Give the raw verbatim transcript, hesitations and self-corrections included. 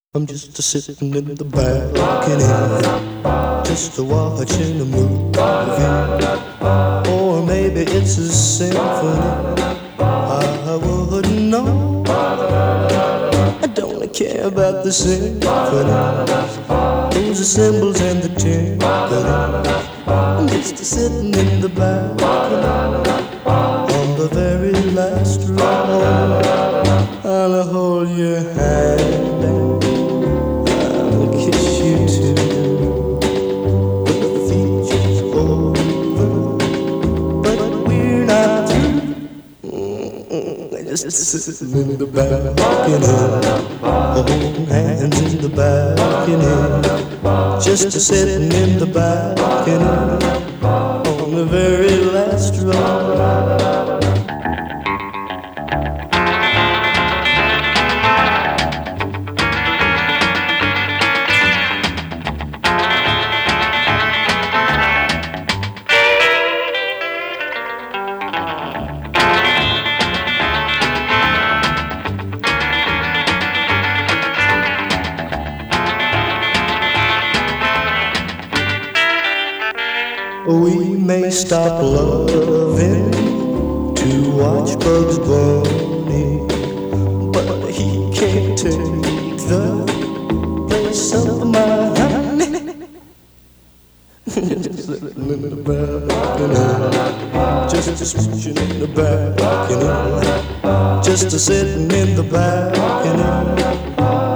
I'm just a sitting in the balcony, just a watching a movie, or maybe it's a symphony. I wouldn't know. I don't care about the symphony. Those are cymbals and the timpani. I'm just a sitting in the balcony on the very last row. I'll hold your hand. Kiss you too, but the feature's over, but we're not through. Mm-mm, just sitting in the balcony, holding hands in the balcony, just sitting in the balcony on the very last row. We may stop loving to watch Bugs Bunny, but he can't take the place of my honey. Just sitting in the balcony, just a smooching in the balcony, just a sitting in the balcony